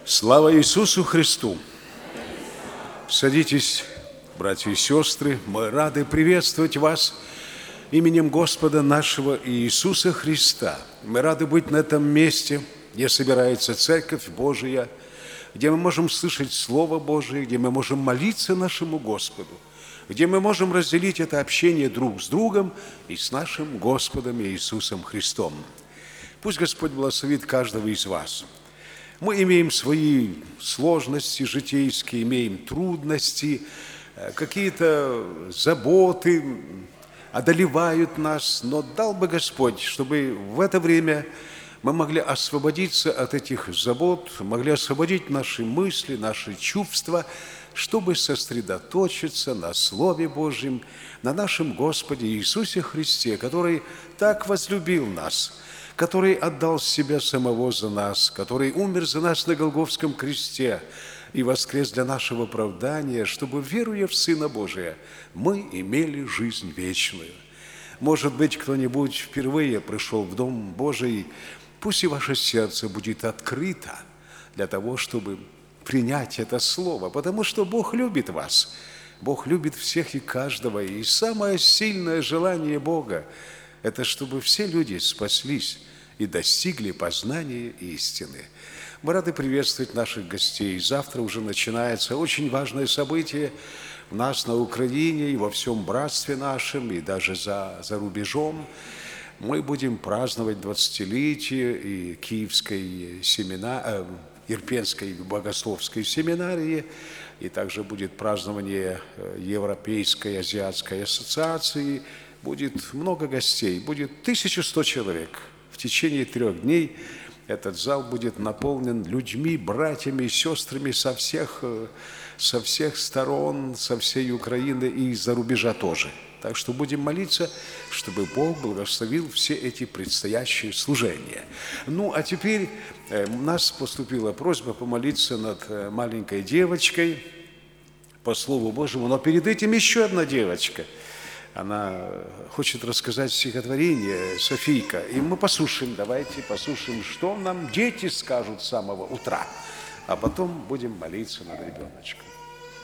Слава Иисусу Христу! Садитесь, братья и сестры, мы рады приветствовать вас именем Господа нашего Иисуса Христа. Мы рады быть на этом месте, где собирается Церковь Божия, где мы можем слышать Слово Божие, где мы можем молиться нашему Господу, где мы можем разделить это общение друг с другом и с нашим Господом Иисусом Христом. Пусть Господь благословит каждого из вас. Мы имеем свои сложности житейские, имеем трудности, какие-то заботы одолевают нас, но дал бы Господь, чтобы в это время мы могли освободиться от этих забот, могли освободить наши мысли, наши чувства, чтобы сосредоточиться на Слове Божьем, на нашем Господе Иисусе Христе, который так возлюбил нас, который отдал себя самого за нас, который умер за нас на Голгофском кресте и воскрес для нашего оправдания, чтобы, веруя в Сына Божия, мы имели жизнь вечную. Может быть, кто-нибудь впервые пришел в Дом Божий, пусть и ваше сердце будет открыто для того, чтобы принять это Слово, потому что Бог любит вас, Бог любит всех и каждого, и самое сильное желание Бога – это чтобы все люди спаслись и достигли познания истины. Мы рады приветствовать наших гостей. Завтра уже начинается очень важное событие у нас на Украине и во всем братстве нашем, и даже за рубежом. Мы будем праздновать 20-летие и Киевской Ирпенской богословской семинарии, и также будет празднование Европейской азиатской ассоциации. Будет много гостей, будет 1100 человек. В течение 3 дней этот зал будет наполнен людьми, братьями и сестрами со всех сторон, со всей Украины и из-за рубежа тоже. Так что будем молиться, чтобы Бог благословил все эти предстоящие служения. Ну, а теперь у нас поступила просьба помолиться над маленькой девочкой по Слову Божьему, но перед этим еще одна девочка. Она хочет рассказать стихотворение, Софийка, и мы послушаем, давайте послушаем, что нам дети скажут с самого утра, а потом будем молиться над ребеночком.